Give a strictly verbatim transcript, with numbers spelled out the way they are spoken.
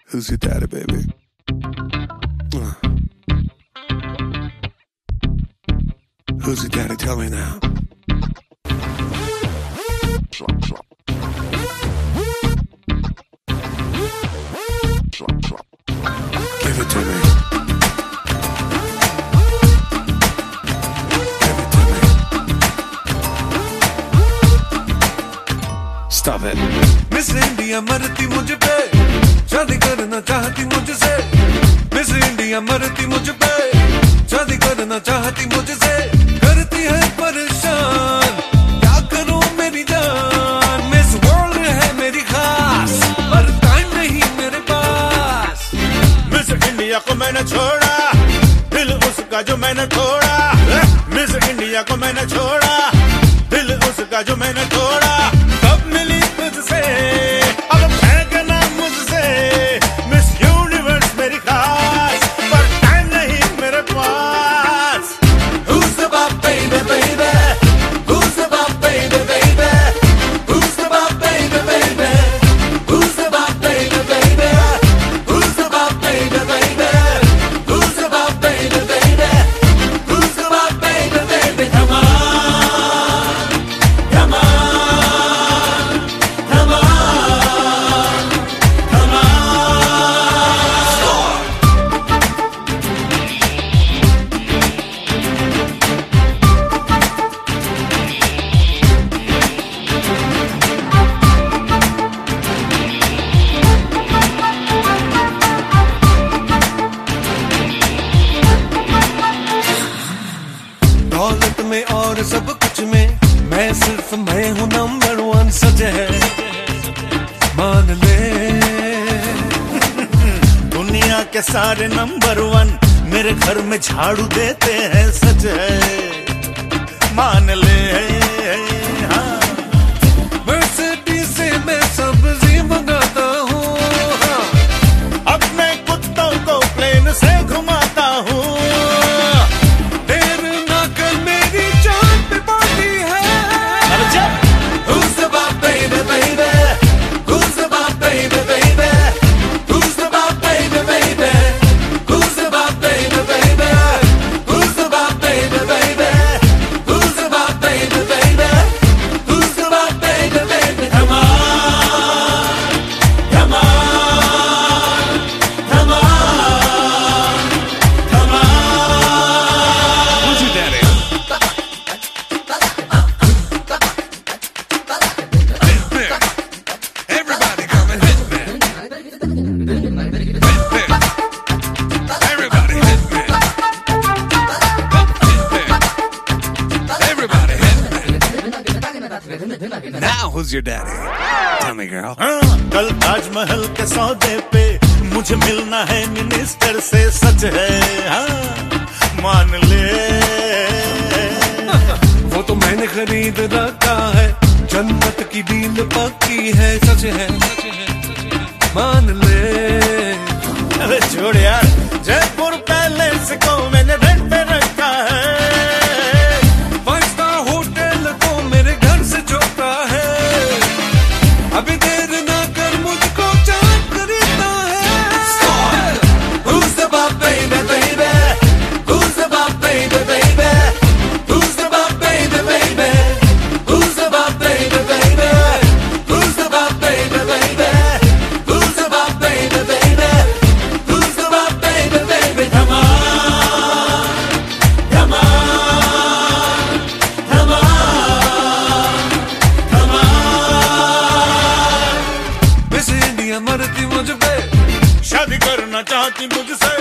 Who's your daddy, baby? Uh. Who's your daddy? Tell me now. Drop, drop. Drop, drop. Give it to me. Give it to me. Stop it. Miss India मरती मुझ पे, शादी करना चाहती मुझसे। Miss India मरती मुझ पे, शादी करना चाहती मुझसे। करती है परेशान, क्या करूं मेरी जान। मिस वर्ल्ड है मेरी खास, पर टाइम नहीं मेरे पास। मिस इंडिया को मैंने छोड़ा, दिल उसका जो मैंने तोड़ा। मिस इंडिया को मैंने छोड़ा, दिल उसका जो मैंने तोड़ा। कब मिली तुझसे, अब फेंकना मुझसे। मिस यूनिवर्स मेरी खास, पर टाइम नहीं मेरे पास। Who's the boss, baby, baby? Who's the boss, baby, baby? Who's the boss, baby, baby? Who's the boss, baby, baby? Who's the boss, baby, baby? Who's the boss, baby, baby? Who's the boss, baby, baby? Come on, come on, come on, come on. दौलत में और सब कुछ में मैं सिर्फ मैं हूँ नंबर वन। सच है मान ले, दुनिया के सारे नंबर वन मेरे घर में झाड़ू देते हैं। सच है मान ले। हाँ। मर्सिडीज से मैं सब्जी मंगाता हूँ। हाँ। अपने कुत्तों को प्लेन से घुमाता हूँ। देर ना कर मेरी जान पे पार्टी है। Who's the boss, baby, baby? Who's the boss, baby, baby? Who's the boss, baby, baby? Who's the boss, baby, baby? Who's the boss, baby, baby? Who's the boss, baby, baby? Who's the boss, baby, baby? Come on, come on, come on, come on. Who's your daddy? Everybody come and hit me. Hit me. Everybody hit me. Everybody hit me. Now who's your daddy? Tell me, girl. हाँ, कल ताजमहल के सौदे पे मुझे मिलना है minister से। सच है हाँ, मान ले। वो तो मैंने खरीद रखा है, जन्नत की डील पक्की है। सच है मान ले। अरे छोड़ यार, जयपुर पैलेस को मैंने रेंट पे रखा है। फाइव स्टार होटल तो मेरे घर से छोटा है। अभी देर ना कर मुझको चाट खरीदना है। Who's the boss, baby, baby? Who's the boss, baby, baby? Who's the boss, baby, baby? Who's the boss, baby, baby? Who's the boss, baby, baby? Who's the boss, baby, baby? Who's the boss, baby, baby? Come on, come on, come on, come on. Miss India मरती मुझ पे, शादी करना चाहती मुझसे।